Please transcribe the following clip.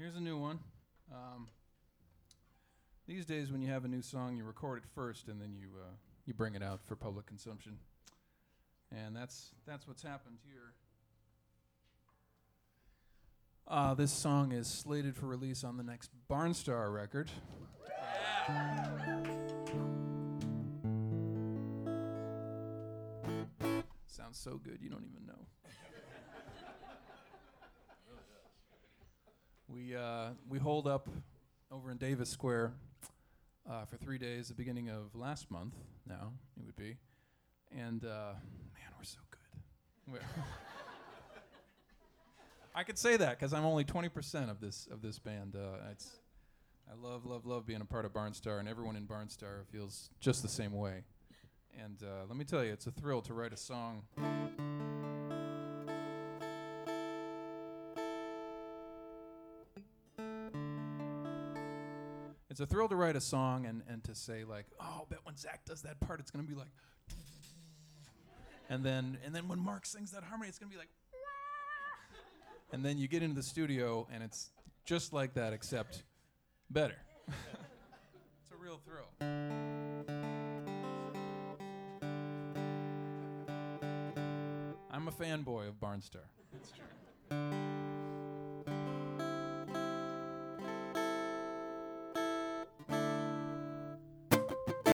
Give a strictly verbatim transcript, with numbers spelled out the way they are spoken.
Here's a new one. Um, these days, when you have a new song, you record it first, and then you uh, you bring it out for public consumption. And that's that's what's happened here. Uh, this song is slated for release on the next Barnstar record. Yeah. Sounds so good, you don't even know. We uh, we hold up over in Davis Square uh, for three days, the beginning of last month. Now it would be, and uh, man, we're so good. We're I could say that because I'm only twenty percent of this of this band. Uh, it's I love love love being a part of Barnstar, and everyone in Barnstar feels just the same way. And uh, let me tell you, it's a thrill to write a song. It's a thrill to write a song and, and to say like, oh, I bet when Zach does that part, it's gonna be like, and then and then when Mark sings that harmony, it's gonna be like, and then you get into the studio and it's just like that, except better. It's a real thrill. I'm a fanboy of Barnstar. It's true.